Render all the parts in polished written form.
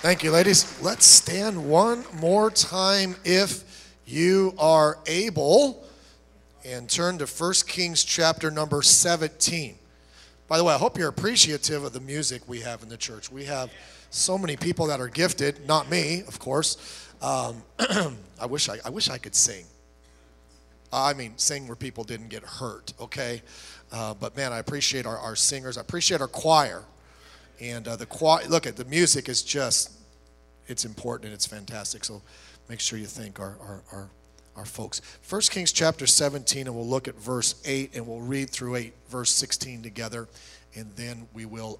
Thank you, ladies. Let's stand one more time if you are able and turn to 1 Kings chapter number 17. By the way, I hope you're appreciative of the music we have in the church. We have so many people that are gifted, not me, of course. I wish I could sing. I mean, sing where people didn't get hurt, okay? But man, I appreciate our singers. I appreciate our choir. And the choir, look at the music is just, it's important and it's fantastic. So make sure you thank our folks. 1 Kings chapter 17, and we'll look at verse 8, and we'll read through verse 16 together, and then we'll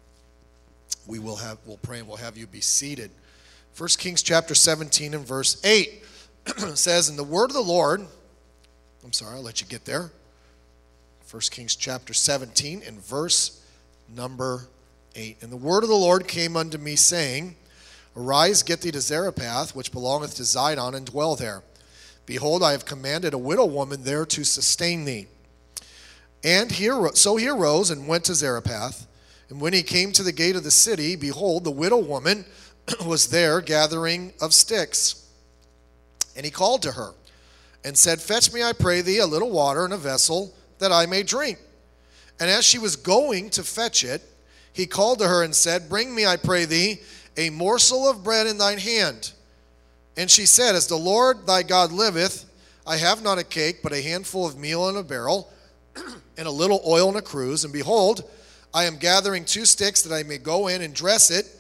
pray and we'll have you be seated. 1 Kings chapter 17 and verse 8 says, "And the word of the Lord," I'll let you get there. 1 Kings chapter 17 and verse number 8. "And the word of the Lord came unto me, saying, Arise, get thee to Zarephath, which belongeth to Zidon, and dwell there. Behold, I have commanded a widow woman there to sustain thee. And so he arose and went to Zarephath. And when he came to the gate of the city, behold, the widow woman was there gathering of sticks. And he called to her, and said, Fetch me, I pray thee, a little water in a vessel, that I may drink. And as she was going to fetch it, he called to her and said, Bring me, I pray thee, a morsel of bread in thine hand. And she said, As the Lord thy God liveth, I have not a cake, but a handful of meal in a barrel, and a little oil in a cruse. And behold, I am gathering 2 sticks, that I may go in and dress it,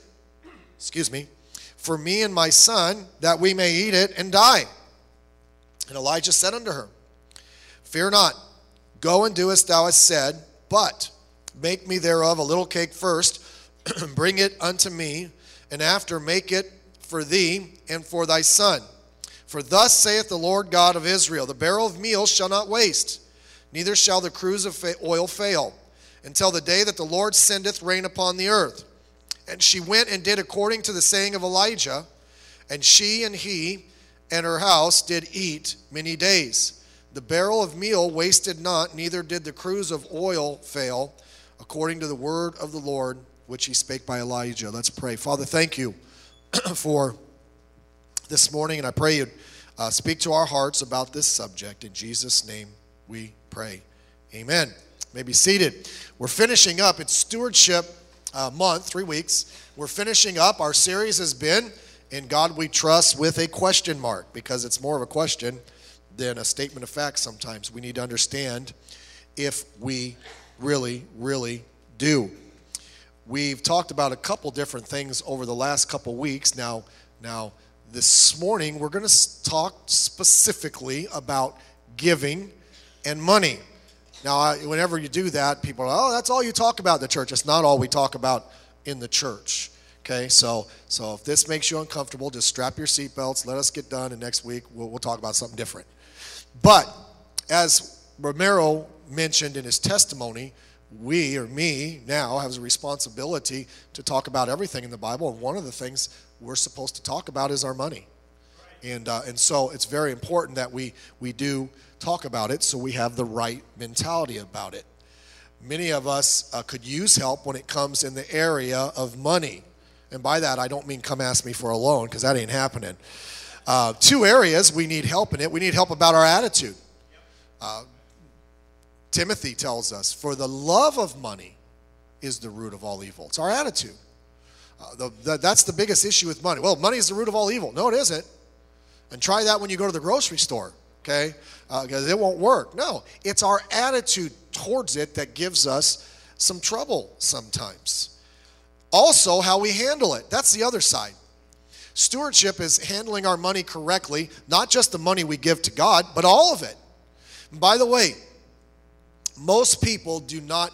for me and my son, that we may eat it and die. And Elijah said unto her, Fear not, go and do as thou hast said, but make me thereof a little cake first, bring it unto me, and after make it for thee and for thy son. For thus saith the Lord God of Israel, The barrel of meal shall not waste, neither shall the cruse of oil fail, until the day that the Lord sendeth rain upon the earth. And she went and did according to the saying of Elijah, and she and he and her house did eat many days. The barrel of meal wasted not, neither did the cruse of oil fail, according to the word of the Lord, which he spake by Elijah." Let's pray. Father, thank you for this morning, and I pray you'd speak to our hearts about this subject. In Jesus' name we pray. Amen. You may be seated. We're finishing up. It's Stewardship Month, 3 weeks. We're finishing up. Our series has been In God We Trust with a question mark, because it's more of a question than a statement of fact sometimes. We need to understand if we really, really do. We've talked about a couple different things over the last couple weeks. Now this morning we're going to talk specifically about giving and money. Now, whenever you do that, people are, that's all you talk about in the church. It's not all we talk about in the church. Okay, so if this makes you uncomfortable, just strap your seatbelts, let us get done, and next week we'll talk about something different. But as Romero mentioned in his testimony, we, or me, now has a responsibility to talk about everything in the Bible, and one of the things we're supposed to talk about is our money. And so it's very important that we do talk about it so we have the right mentality about it. Many of us could use help when it comes in the area of money. And by that, I don't mean come ask me for a loan, because that ain't happening. 2 areas we need help in it. We need help about our attitude. Timothy tells us, for the love of money is the root of all evil. It's our attitude. That's the biggest issue with money. Well, money is the root of all evil. No, it isn't. And try that when you go to the grocery store, okay? Because it won't work. No, it's our attitude towards it that gives us some trouble sometimes. Also, how we handle it. That's the other side. Stewardship is handling our money correctly, not just the money we give to God, but all of it. And by the way, most people do not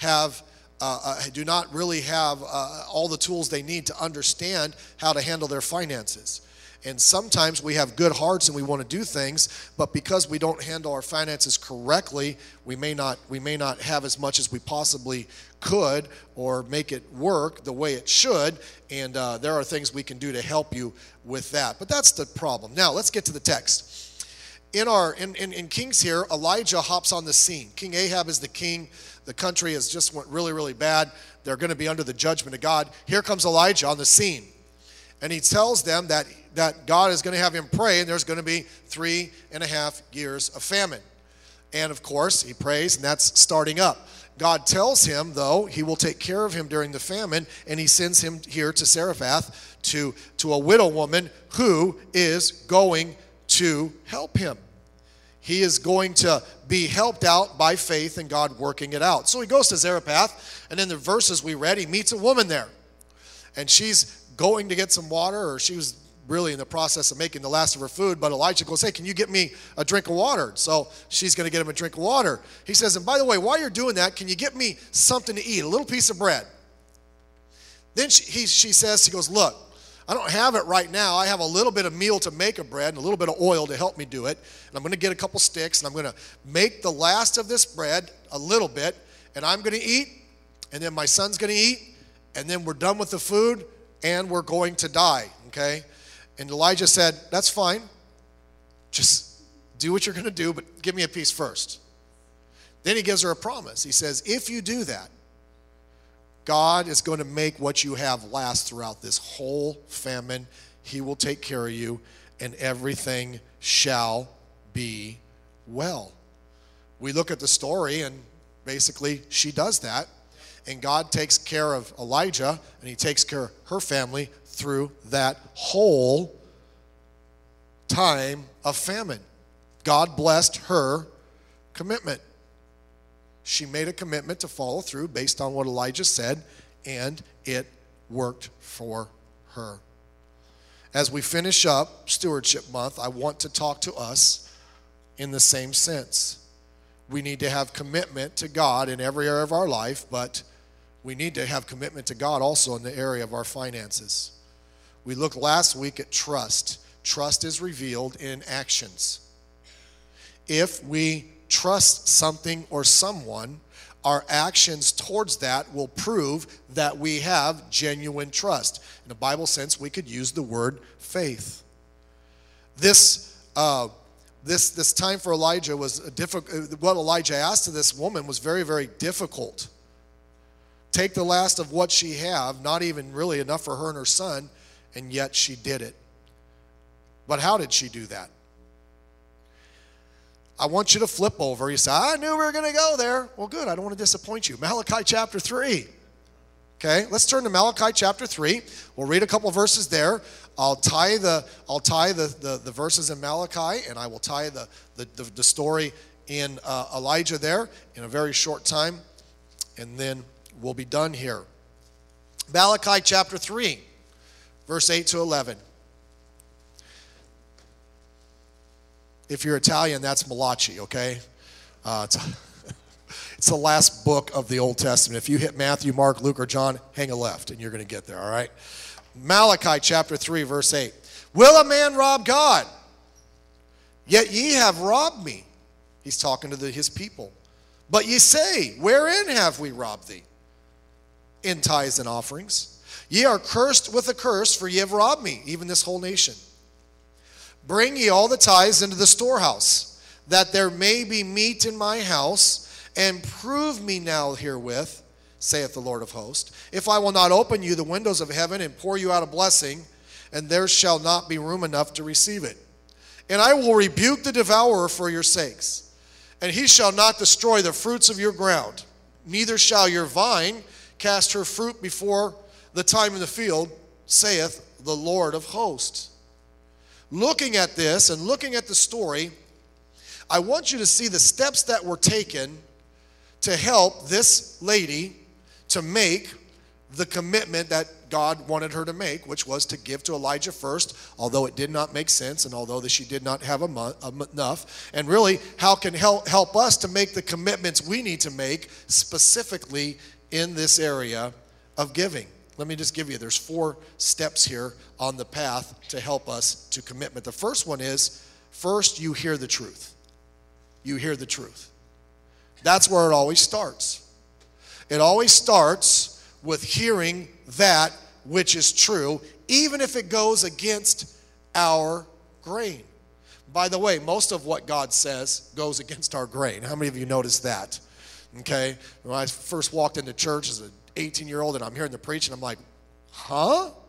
really have all the tools they need to understand how to handle their finances. And sometimes we have good hearts and we want to do things, but because we don't handle our finances correctly, we may not have as much as we possibly could or make it work the way it should. And there are things we can do to help you with that. But that's the problem. Now let's get to the text. In Kings here, Elijah hops on the scene. King Ahab is the king. The country has just went really, really bad. They're going to be under the judgment of God. Here comes Elijah on the scene. And he tells them that God is going to have him pray, and there's going to be 3.5 years of famine. And of course, he prays, and that's starting up. God tells him, though, he will take care of him during the famine, and he sends him here to Zarephath to a widow woman who is going to help him. He is going to be helped out by faith and God working it out. So he goes to Zarephath, and in the verses we read, he meets a woman there. And she's going to get some water, or she was really in the process of making the last of her food, but Elijah goes, hey, can you get me a drink of water? So she's going to get him a drink of water. He says, and by the way, while you're doing that, can you get me something to eat, a little piece of bread? Then she says, she goes, look, I don't have it right now. I have a little bit of meal to make a bread and a little bit of oil to help me do it. And I'm going to get a couple sticks, and I'm going to make the last of this bread, a little bit, and I'm going to eat, and then my son's going to eat, and then we're done with the food, and we're going to die, okay? And Elijah said, that's fine. Just do what you're going to do, but give me a piece first. Then he gives her a promise. He says, if you do that, God is going to make what you have last throughout this whole famine. He will take care of you, and everything shall be well. We look at the story, and basically she does that. And God takes care of Elijah, and he takes care of her family through that whole time of famine. God blessed her commitment. She made a commitment to follow through based on what Elijah said, and it worked for her. As we finish up Stewardship Month, I want to talk to us in the same sense. We need to have commitment to God in every area of our life, but we need to have commitment to God also in the area of our finances. We looked last week at trust. Trust is revealed in actions. If we trust something or someone, our actions towards that will prove that we have genuine trust. In a Bible sense, we could use the word faith. This time for Elijah was difficult. What Elijah asked of this woman was very, very difficult. Take the last of what she had, not even really enough for her and her son, and yet she did it. But how did she do that? I want you to flip over. You say, I knew we were going to go there. Well, good. I don't want to disappoint you. Malachi chapter 3. Okay, let's turn to Malachi chapter 3. We'll read a couple verses there. I'll tie the verses in Malachi, and I will tie the story in Elijah there in a very short time, and then we'll be done here. Malachi chapter 3, verse 8 to 11. If you're Italian, that's Malachi, okay? It's the last book of the Old Testament. If you hit Matthew, Mark, Luke, or John, hang a left, and you're going to get there, all right? Malachi chapter 3, verse 8. Will a man rob God? Yet ye have robbed me. He's talking to his people. But ye say, wherein have we robbed thee? In tithes and offerings. Ye are cursed with a curse, for ye have robbed me, even this whole nation. Bring ye all the tithes into the storehouse, that there may be meat in my house, and prove me now herewith, saith the Lord of hosts, if I will not open you the windows of heaven and pour you out a blessing, and there shall not be room enough to receive it. And I will rebuke the devourer for your sakes, and he shall not destroy the fruits of your ground, neither shall your vine cast her fruit before the time in the field, saith the Lord of hosts. Looking at this and looking at the story, I want you to see the steps that were taken to help this lady to make the commitment that God wanted her to make, which was to give to Elijah first, although it did not make sense and although she did not have enough. And really, how can help us to make the commitments we need to make specifically in this area of giving. Let me just give you, there's 4 steps here on the path to help us to commitment. The first one is, first you hear the truth. You hear the truth. That's where it always starts. It always starts with hearing that which is true, even if it goes against our grain. By the way, most of what God says goes against our grain. How many of you noticed that? Okay, when I first walked into church as an 18-year-old and I'm hearing the preach and I'm like, huh?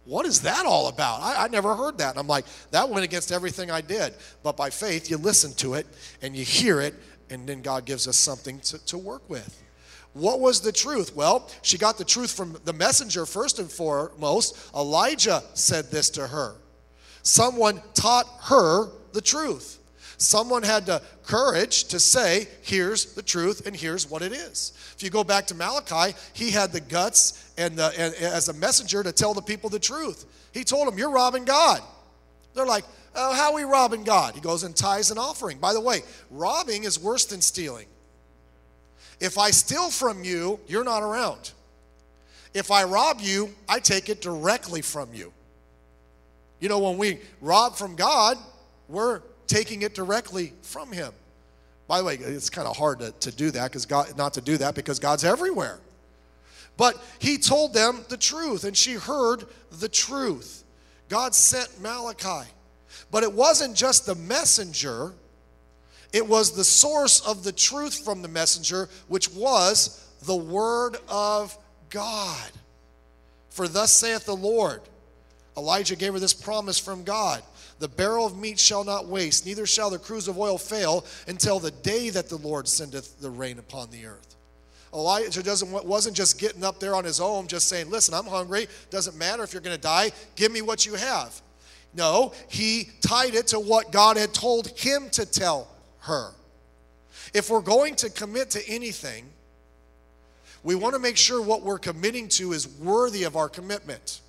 what is that all about? I never heard that. And I'm like, that went against everything I did. But by faith, you listen to it and you hear it, and then God gives us something to work with. What was the truth? Well, she got the truth from the messenger first and foremost. Elijah said this to her. Someone taught her the truth. Someone had the courage to say, here's the truth and here's what it is. If you go back to Malachi, he had the guts and as a messenger to tell the people the truth. He told them, you're robbing God. They're like, oh, how are we robbing God? He goes and tithes and offering. By the way, robbing is worse than stealing. If I steal from you, you're not around. If I rob you, I take it directly from you. You know, when we rob from God, we're taking it directly from him. By the way, it's kind of hard to do that, because God's everywhere. But he told them the truth, and she heard the truth. God sent Malachi. But it wasn't just the messenger. It was the source of the truth from the messenger, which was the word of God. For thus saith the Lord. Elijah gave her this promise from God. The barrel of meat shall not waste, neither shall the cruse of oil fail, until the day that the Lord sendeth the rain upon the earth. Elijah wasn't just getting up there on his own, just saying, listen, I'm hungry. Doesn't matter if you're going to die. Give me what you have. No, he tied it to what God had told him to tell her. If we're going to commit to anything, we want to make sure what we're committing to is worthy of our commitment.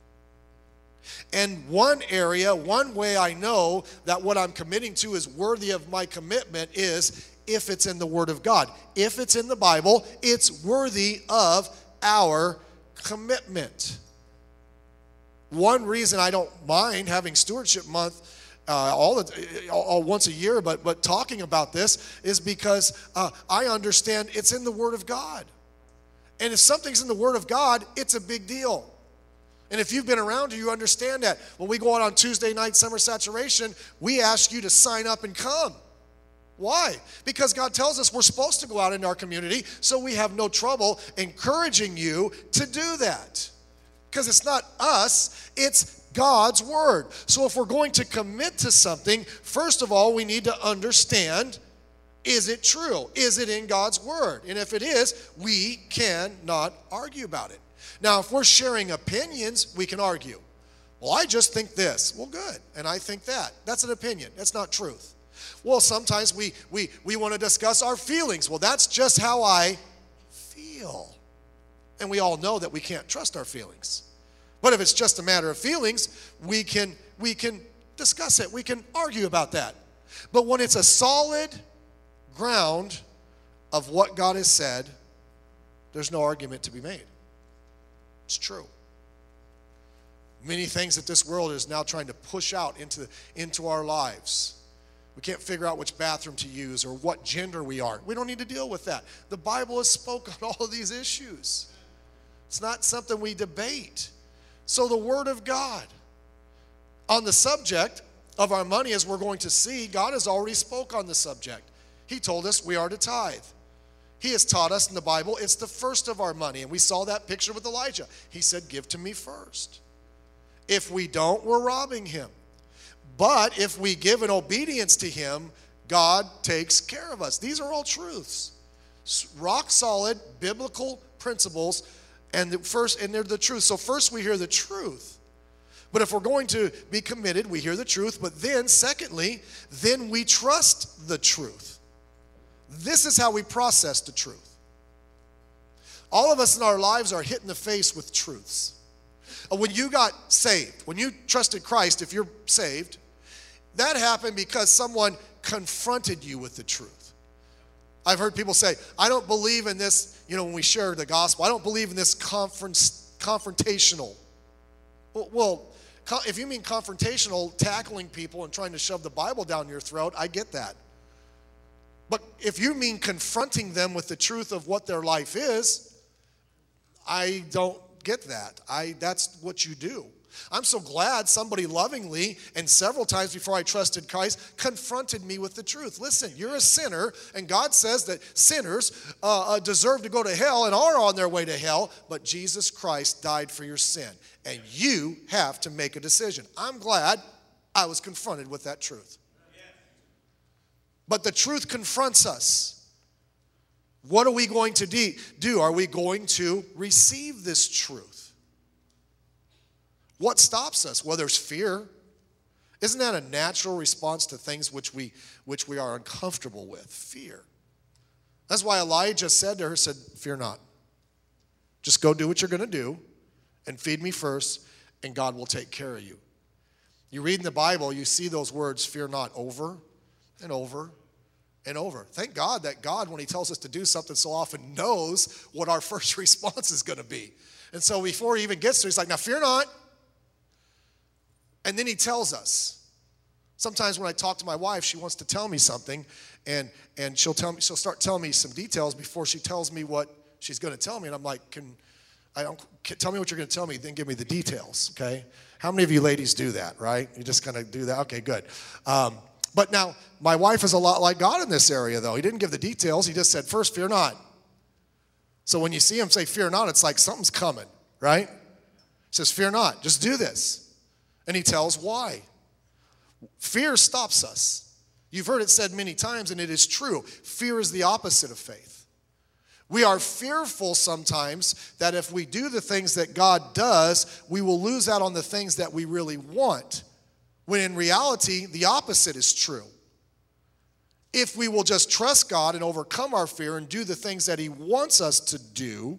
And one way I know that what I'm committing to is worthy of my commitment is if it's in the Word of God. If it's in the Bible, it's worthy of our commitment. One reason I don't mind having Stewardship Month once a year, but talking about this is because I understand it's in the Word of God. And if something's in the Word of God, it's a big deal. And if you've been around here, you understand that. When we go out on Tuesday night summer saturation, we ask you to sign up and come. Why? Because God tells us we're supposed to go out into our community, so we have no trouble encouraging you to do that. Because it's not us, it's God's word. So if we're going to commit to something, first of all, we need to understand, is it true? Is it in God's word? And if it is, we cannot argue about it. Now, if we're sharing opinions, we can argue. Well, I just think this. Well, good. And I think that. That's an opinion. That's not truth. Well, sometimes we want to discuss our feelings. Well, that's just how I feel. And we all know that we can't trust our feelings. But if it's just a matter of feelings, we can discuss it. We can argue about that. But when it's a solid ground of what God has said, there's no argument to be made. It's true. Many things that this world is now trying to push out into our lives. We can't figure out which bathroom to use or what gender we are. We don't need to deal with that. The Bible has spoken on all of these issues. It's not something we debate. So the Word of God. On the subject of our money, as we're going to see, God has already spoke on the subject. He told us we are to tithe. He has taught us in the Bible it's the first of our money. And we saw that picture with Elijah. He said, give to me first. If we don't, we're robbing him. But if we give in obedience to him, God takes care of us. These are all truths. Rock solid biblical principles, and they're the truth. So first we hear the truth. But if we're going to be committed, we hear the truth. But then, secondly, then we trust the truth. This is how we process the truth. All of us in our lives are hit in the face with truths. When you got saved, when you trusted Christ, if you're saved, that happened because someone confronted you with the truth. I've heard people say, I don't believe in this, when we share the gospel, I don't believe in this confrontational. Well, if you mean confrontational, tackling people and trying to shove the Bible down your throat, I get that. But if you mean confronting them with the truth of what their life is, I don't get that. That's what you do. I'm so glad somebody lovingly and several times before I trusted Christ confronted me with the truth. Listen, you're a sinner, and God says that sinners deserve to go to hell and are on their way to hell, but Jesus Christ died for your sin, and you have to make a decision. I'm glad I was confronted with that truth. But the truth confronts us. What are we going to do? Are we going to receive this truth? What stops us? Well, there's fear. Isn't that a natural response to things which we are uncomfortable with? Fear. That's why Elijah said to her, fear not. Just go do what you're going to do and feed me first, and God will take care of you. You read in the Bible, you see those words, fear not, over and over and over. Thank God that God, when he tells us to do something so often, knows what our first response is going to be. And so before he even gets there, he's like, now fear not. And then he tells us. Sometimes when I talk to my wife, she wants to tell me something, and she'll start telling me some details before she tells me what she's going to tell me. And I'm like, tell me what you're going to tell me, then give me the details, okay? How many of you ladies do that, right? You just kind of do that? Okay, good. But now, my wife is a lot like God in this area, though. He didn't give the details. He just said, first, fear not. So when you see him say, fear not, it's like something's coming, right? He says, fear not. Just do this. And he tells why. Fear stops us. You've heard it said many times, and it is true. Fear is the opposite of faith. We are fearful sometimes that if we do the things that God does, we will lose out on the things that we really want. When in reality, the opposite is true. If we will just trust God and overcome our fear and do the things that he wants us to do,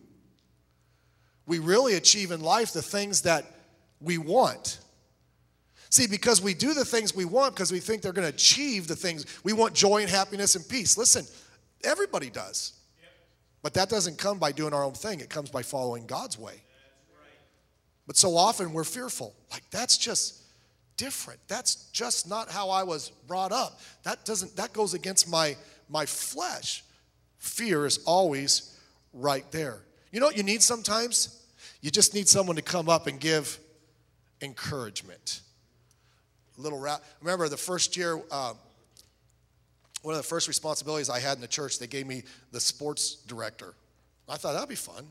we really achieve in life the things that we want. See, because we do the things we want because we think they're going to achieve the things. We want joy and happiness and peace. Listen, everybody does. But that doesn't come by doing our own thing. It comes by following God's way. But so often we're fearful. Like, that's just different. That's just not how I was brought up. That goes against my flesh. Fear is always right there. You know what you need sometimes? You just need someone to come up and give encouragement. Remember the first year, one of the first responsibilities I had in the church, they gave me the sports director. I thought that'd be fun.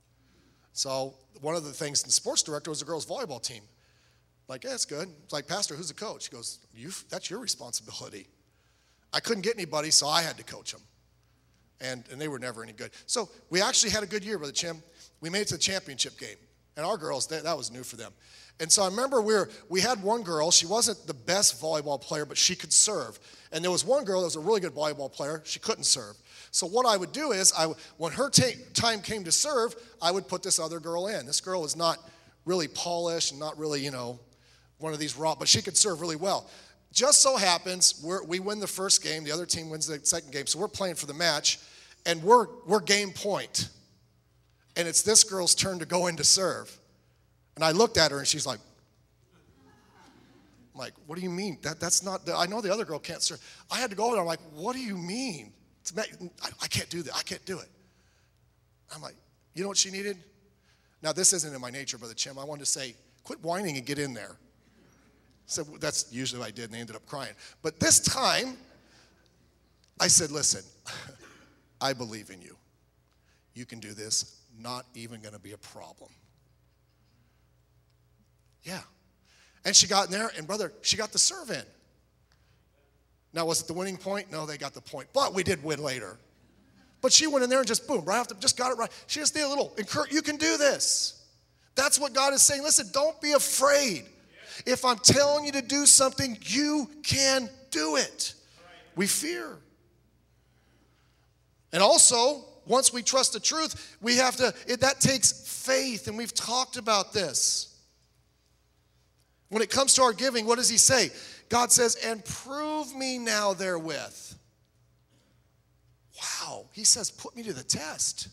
So one of the things in sports director was the girls' volleyball team. Like, yeah, that's good. It's like, Pastor, who's the coach? He goes, that's your responsibility. I couldn't get anybody, so I had to coach them. And they were never any good. So we actually had a good year, Brother Chim. We made it to the championship game. And our girls, that was new for them. And so I remember we had one girl. She wasn't the best volleyball player, but she could serve. And there was one girl that was a really good volleyball player. She couldn't serve. So what I would do is, when her time came to serve, I would put this other girl in. This girl is not really polished and not really, one of these raw, but she could serve really well. Just so happens, we win the first game. The other team wins the second game. So we're playing for the match, and we're game point. And it's this girl's turn to go in to serve. And I looked at her, and she's like, I'm like, what do you mean? That's not, I know the other girl can't serve. I had to go over there. I'm like, what do you mean? I can't do that. I can't do it. I'm like, you know what she needed? Now, this isn't in my nature, Brother Chim. I wanted to say, quit whining and get in there. So that's usually what I did, and they ended up crying. But this time, I said, listen, I believe in you. You can do this. Not even going to be a problem. Yeah. And she got in there, and brother, she got the serve in. Now, was it the winning point? No, they got the point. But we did win later. But she went in there and just boom, right after, just got it right. She just did a little, you can do this. That's what God is saying. Listen, don't be afraid. If I'm telling you to do something, you can do it. We fear. And also, once we trust the truth, we have to, that takes faith, and we've talked about this. When it comes to our giving, what does he say? God says, and prove me now therewith. Wow, he says, put me to the test.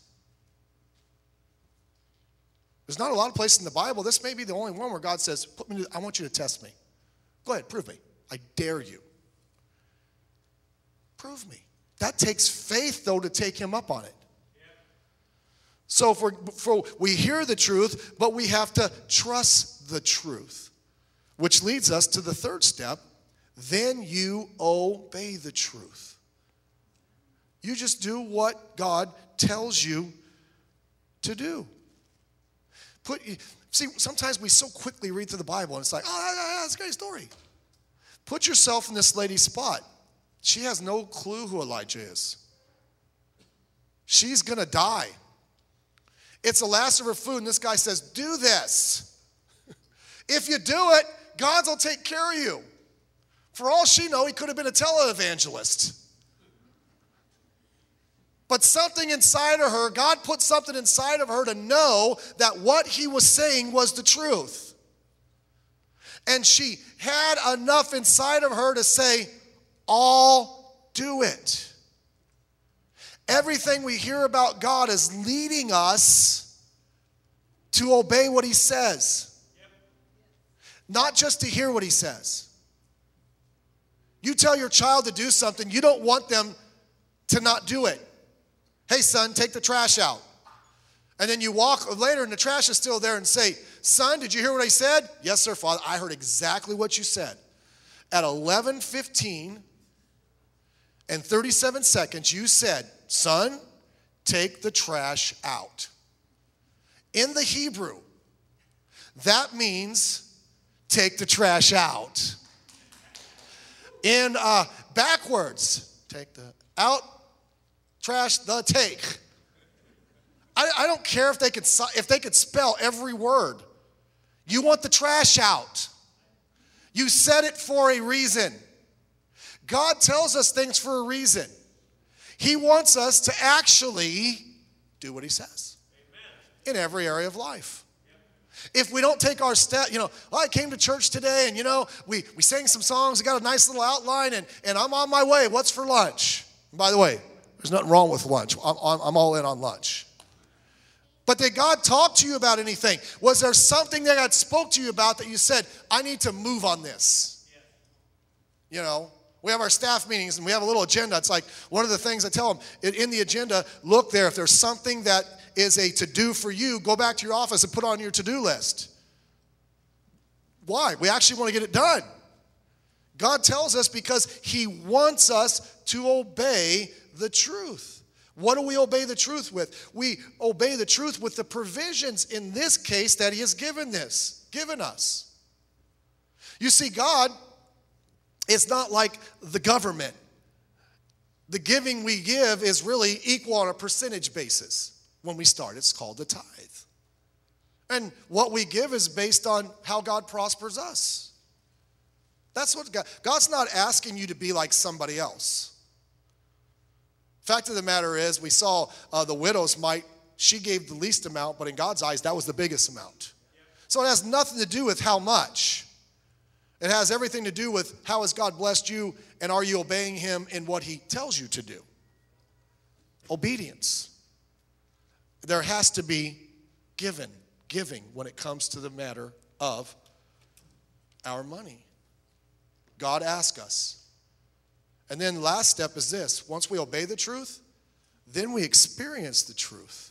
There's not a lot of places in the Bible. This may be the only one where God says, I want you to test me. Go ahead, prove me. I dare you. Prove me. That takes faith, though, to take him up on it. So we hear the truth, but we have to trust the truth, which leads us to the third step. Then you obey the truth. You just do what God tells you to do. See, sometimes we so quickly read through the Bible, and it's like, oh, that's a great story. Put yourself in this lady's spot. She has no clue who Elijah is. She's going to die. It's the last of her food, and this guy says, do this. If you do it, God will take care of you. For all she knows, he could have been a televangelist. But something inside of her, God put something inside of her to know that what he was saying was the truth. And she had enough inside of her to say, I'll do it. Everything we hear about God is leading us to obey what he says. Not just to hear what he says. You tell your child to do something, you don't want them to not do it. Hey, son, take the trash out. And then you walk later and the trash is still there and say, son, did you hear what I said? Yes, sir, Father. I heard exactly what you said. At 11:15 and 37 seconds, you said, son, take the trash out. In the Hebrew, that means take the trash out. In backwards, take the out, trash the take. I don't care if they could spell every word. You want the trash out. You said it for a reason. God tells us things for a reason. He wants us to actually do what he says. Amen. In every area of life. If we don't take our step, I came to church today and, we sang some songs, we got a nice little outline, and I'm on my way. What's for lunch? And by the way, there's nothing wrong with lunch. I'm all in on lunch. But did God talk to you about anything? Was there something that God spoke to you about that you said, I need to move on this? We have our staff meetings and we have a little agenda. It's like one of the things I tell them, in the agenda, look there. If there's something that is a to-do for you, go back to your office and put on your to-do list. Why? We actually want to get it done. God tells us because he wants us to obey the truth. What do we obey the truth with? We obey the truth with the provisions in this case that he has given us. You see, God, it's not like the government. The giving we give is really equal on a percentage basis. When we start, it's called the tithe. And what we give is based on how God prospers us. That's what God's not asking you to be like somebody else. Fact of the matter is, we saw the widow's mite. She gave the least amount, but in God's eyes, that was the biggest amount. So it has nothing to do with how much. It has everything to do with how has God blessed you, and are you obeying him in what he tells you to do? Obedience. There has to be giving when it comes to the matter of our money. God asks us. And then the last step is this. Once we obey the truth, then we experience the truth.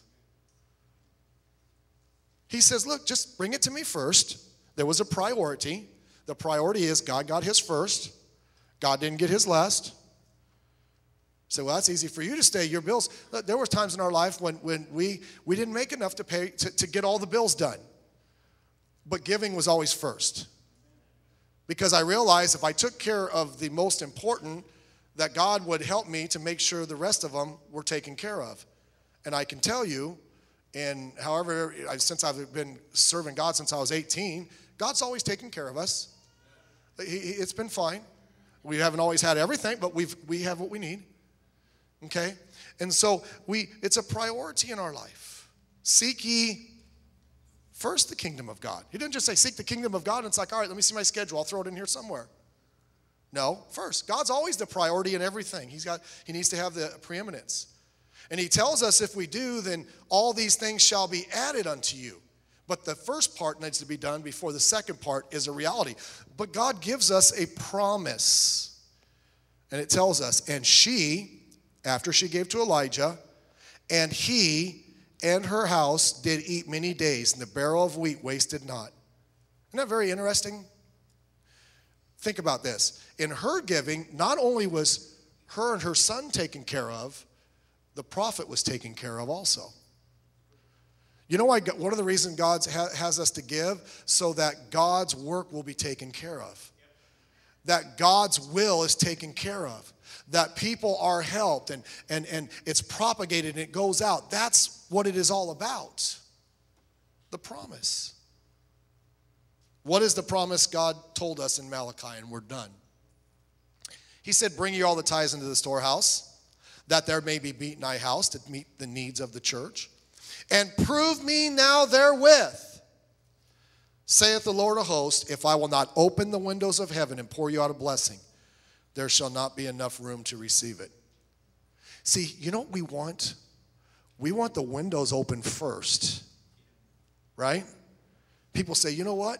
He says, look, just bring it to me first. There was a priority. The priority is God got his first. God didn't get his last. So, well, that's easy for you to stay your bills. There were times in our life when we didn't make enough to pay to get all the bills done. But giving was always first. Because I realized if I took care of the most important, that God would help me to make sure the rest of them were taken care of. And I can tell you, and however, since I've been serving God since I was 18, God's always taken care of us. It's been fine. We haven't always had everything, but we have what we need. Okay? And so it's a priority in our life. Seek ye first the kingdom of God. He didn't just say seek the kingdom of God and it's like, all right, let me see my schedule. I'll throw it in here somewhere. No, first. God's always the priority in everything. He needs to have the preeminence. And he tells us if we do, then all these things shall be added unto you. But the first part needs to be done before the second part is a reality. But God gives us a promise. And it tells us, and she, after she gave to Elijah, and he and her house did eat many days, and the barrel of wheat wasted not. Isn't that very interesting? Think about this. In her giving, not only was her and her son taken care of, the prophet was taken care of also. You know why? One of the reasons God has us to give, so that God's work will be taken care of. That God's will is taken care of. That people are helped and it's propagated and it goes out. That's what it is all about. The promise. What is the promise God told us in Malachi? And we're done. He said, bring ye all the tithes into the storehouse, that there may be meat in thy house to meet the needs of the church. And prove me now therewith, saith the Lord of hosts, if I will not open the windows of heaven and pour you out a blessing, there shall not be enough room to receive it. See, you know what we want? We want the windows open first, right? People say, you know what?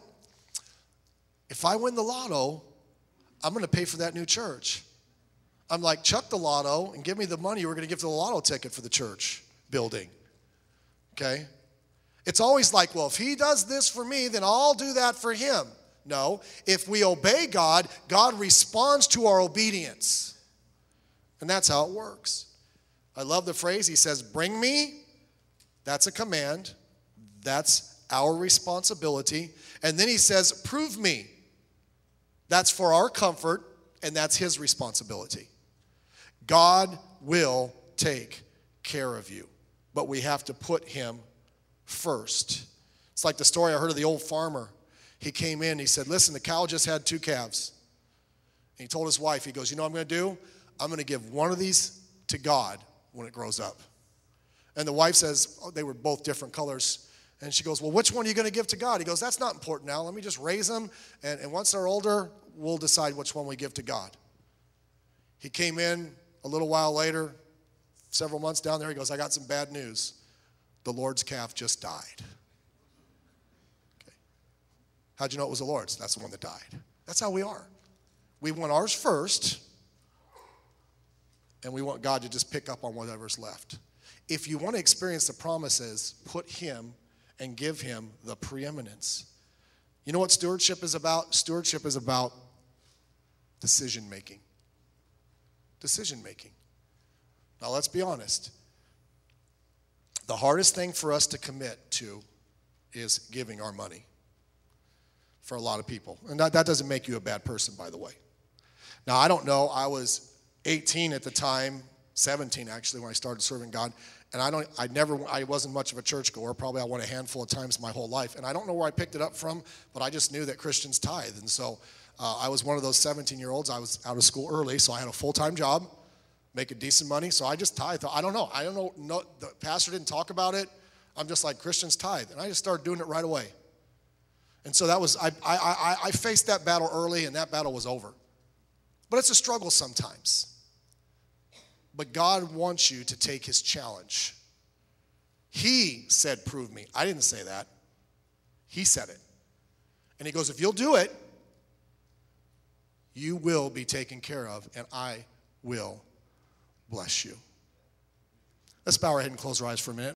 If I win the lotto, I'm going to pay for that new church. I'm like, chuck the lotto and give me the money you were going to give to the lotto ticket for the church building. Okay? It's always like, well, if he does this for me, then I'll do that for him. No. If we obey God, God responds to our obedience. And that's how it works. I love the phrase. He says, bring me. That's a command. That's our responsibility. And then he says, prove me. That's for our comfort, and that's his responsibility. God will take care of you, but we have to put him first. It's like the story I heard of the old farmer. He came in, he said, listen, the cow just had 2 calves. And he told his wife, he goes, you know what I'm going to do? I'm going to give one of these to God when it grows up. And the wife says, oh, they were both different colors. And she goes, well, which one are you going to give to God? He goes, that's not important now. Let me just raise them. And once they're older, we'll decide which one we give to God. He came in a little while later, several months down there. He goes, I got some bad news. The Lord's calf just died. Okay. How'd you know it was the Lord's? That's the one that died. That's how we are. We want ours first, and we want God to just pick up on whatever's left. If you want to experience the promises, put him and give him the preeminence. You know what stewardship is about? Stewardship is about decision making. Decision making. Now let's be honest. The hardest thing for us to commit to is giving our money for a lot of people. And that doesn't make you a bad person, by the way. Now, I don't know. I was 18 at the time, 17 actually, when I started serving God. And I wasn't much of a churchgoer. Probably I went a handful of times my whole life. And I don't know where I picked it up from, but I just knew that Christians tithe. And so I was one of those 17-year-olds. I was out of school early, so I had a full-time job, making decent money. So I just tithed. I don't know. No, the pastor didn't talk about it. I'm just like, Christians tithe. And I just started doing it right away. And so that was, I faced that battle early, and that battle was over. But it's a struggle sometimes. But God wants you to take his challenge. He said, prove me. I didn't say that. He said it. And he goes, if you'll do it, you will be taken care of, and I will bless you. Let's bow our head and close our eyes for a minute.